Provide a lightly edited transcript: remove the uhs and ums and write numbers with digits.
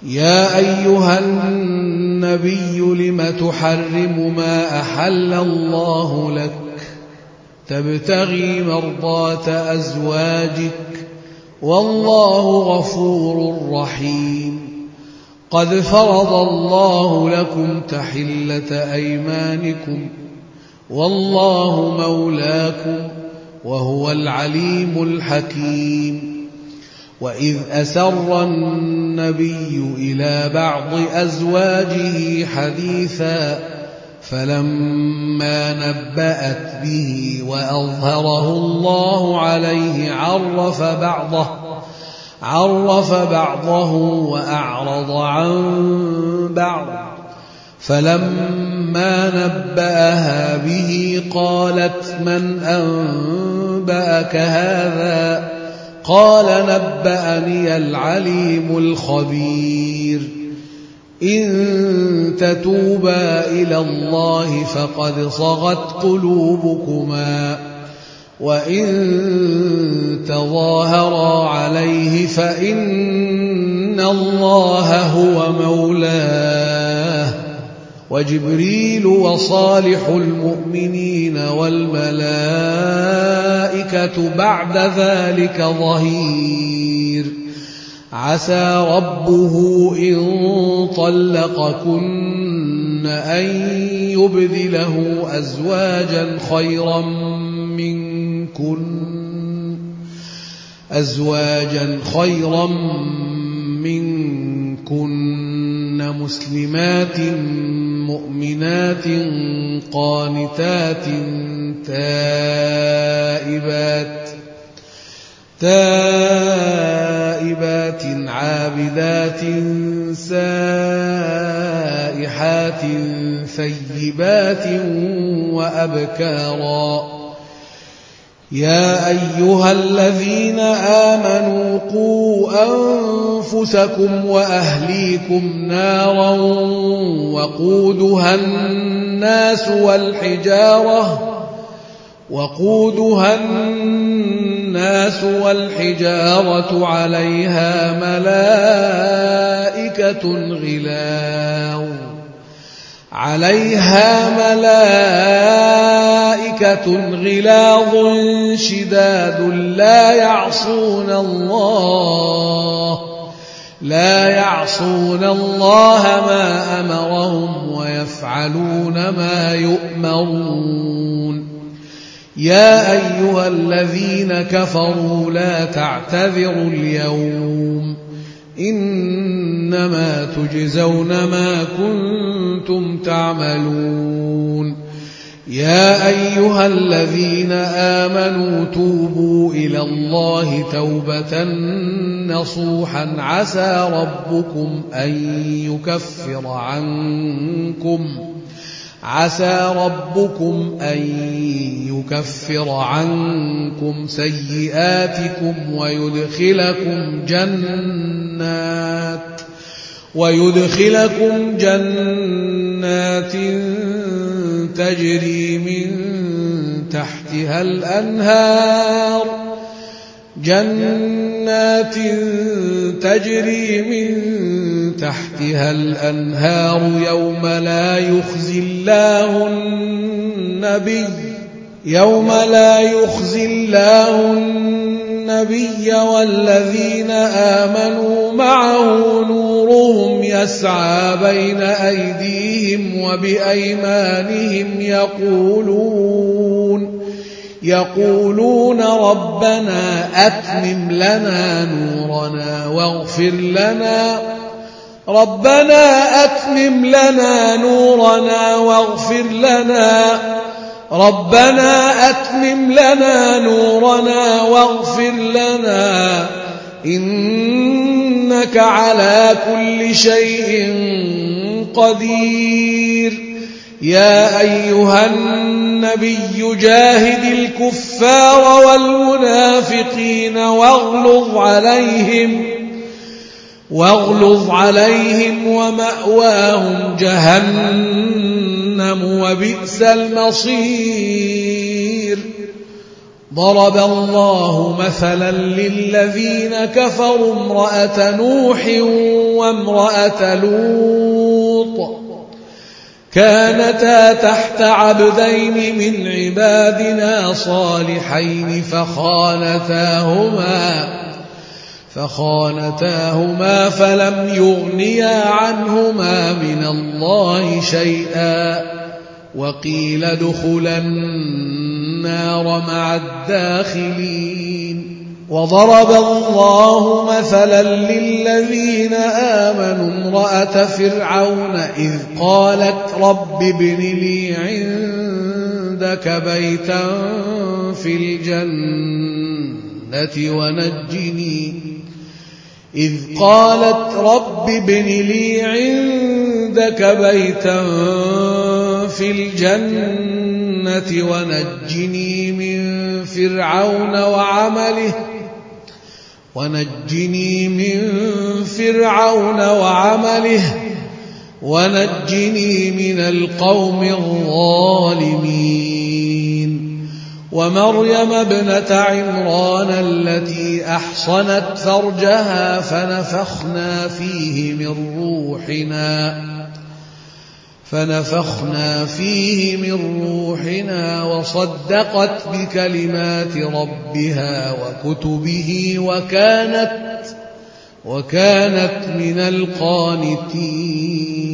يا أيها النبي لم تحرم ما أحل الله لك تبتغي مرضات أزواجك والله غفور رحيم. قد فرض الله لكم تحلة أيمانكم والله مولاكم وهو العليم الحكيم. وإذ أسر النبي إلى بعض أزواجه حديثا فلما نبأت به وأظهره الله عليه عرف بعضه وأعرض عن بعض. فلما نبأها به قالت من أنبأك هذا؟ قال نبأني العليم الخبير. إن تتوبا إلى الله فقد صغت قلوبكما وإن تظاهرا عليه فإن الله هو مولاه وجبريل وصالح المؤمنين والملائكة بعد ذلك ظهير. عسى ربه إن طلقكن أن يبدله أزواجا خيرا منكن مسلمات مؤمنات قانتات تائبات عابدات سائحات ثيبات وأبكارا. يا أيها الذين آمنوا قوا أنفسكم وأهليكم نارا وقودها الناس والحجارة عليها ملائكة غلاظ شداد لا يعصون الله ما أمرهم ويفعلون ما يؤمرون. يا أيها الذين كفروا لا تعتذروا اليوم إنما تجزون ما كنتم تعملون. يا أيها الذين آمنوا توبوا إلى الله توبة نصوحا عسى ربكم أن يكفر عنكم سيئاتكم ويدخلكم جنات تجري من تحتها الأنهار يوم لا يخزي الله النبي والذين آمنوا معه نورهم يسعى بين أيديهم وبأيمانهم يقولون ربنا أتمم لنا نورنا واغفر لنا إنك على كل شيء قدير. يا أيها النبي جاهد الكفار والمنافقين واغلظ عليهم ومأواهم جهنم وبئس المصير. ضرب الله مثلا للذين كفروا امرأة نوح وامرأة لوط كانتا تحت عبدين من عبادنا صالحين فخانتاهما فلم يغنيا عنهما من الله شيئا وقيل ادخلا النار مع الداخلين وضرب الله مثلا للذين آمنوا امرأة فرعون إذ قالت رب ابن لي عندك بيتا في الجنة ونجني من فرعون وعمله ونجني من القوم الظالمين ومريم ابنة عمران التي أحصنت فرجها فنفخنا فيه من روحنا وصدقت بكلمات ربها وكتبه وكانت من القانتين